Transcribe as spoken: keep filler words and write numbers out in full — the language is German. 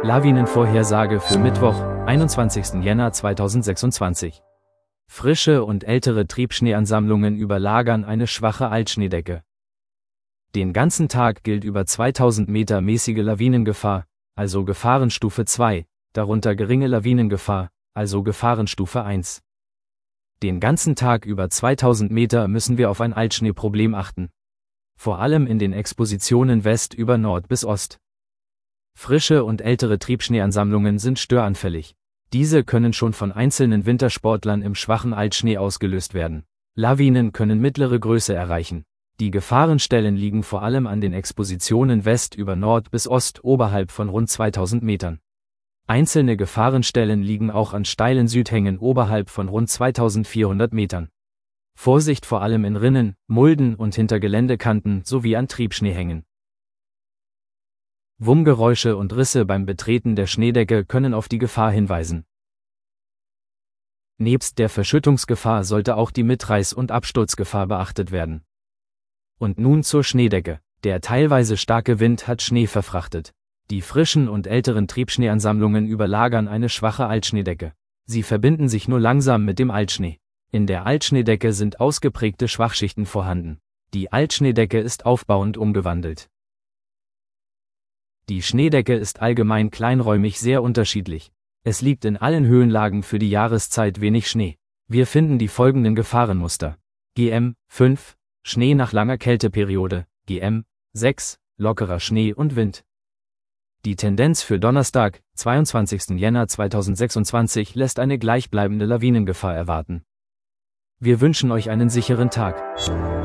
Lawinenvorhersage für Mittwoch, einundzwanzigsten Jänner zweitausendsechsundzwanzig. Frische und ältere Triebschneeansammlungen überlagern eine schwache Altschneedecke. Den ganzen Tag gilt über zweitausend Meter mäßige Lawinengefahr, also Gefahrenstufe zwei, darunter geringe Lawinengefahr, also Gefahrenstufe eins. Den ganzen Tag über zweitausend Meter müssen wir auf ein Altschneeproblem achten. Vor allem in den Expositionen West über Nord bis Ost. Frische und ältere Triebschneeansammlungen sind störanfällig. Diese können schon von einzelnen Wintersportlern im schwachen Altschnee ausgelöst werden. Lawinen können mittlere Größe erreichen. Die Gefahrenstellen liegen vor allem an den Expositionen West über Nord bis Ost oberhalb von rund zweitausend Metern. Einzelne Gefahrenstellen liegen auch an steilen Südhängen oberhalb von rund zweitausendvierhundert Metern. Vorsicht vor allem in Rinnen, Mulden und hinter Geländekanten sowie an Triebschneehängen. Wummgeräusche und Risse beim Betreten der Schneedecke können auf die Gefahr hinweisen. Nebst der Verschüttungsgefahr sollte auch die Mitreiß- und Absturzgefahr beachtet werden. Und nun zur Schneedecke. Der teilweise starke Wind hat Schnee verfrachtet. Die frischen und älteren Triebschneeansammlungen überlagern eine schwache Altschneedecke. Sie verbinden sich nur langsam mit dem Altschnee. In der Altschneedecke sind ausgeprägte Schwachschichten vorhanden. Die Altschneedecke ist aufbauend umgewandelt. Die Schneedecke ist allgemein kleinräumig sehr unterschiedlich. Es liegt in allen Höhenlagen für die Jahreszeit wenig Schnee. Wir finden die folgenden Gefahrenmuster. G M fünf, Schnee nach langer Kälteperiode, G M sechs, lockerer Schnee und Wind. Die Tendenz für Donnerstag, zweiundzwanzigsten Jänner zweitausendsechsundzwanzig lässt eine gleichbleibende Lawinengefahr erwarten. Wir wünschen euch einen sicheren Tag.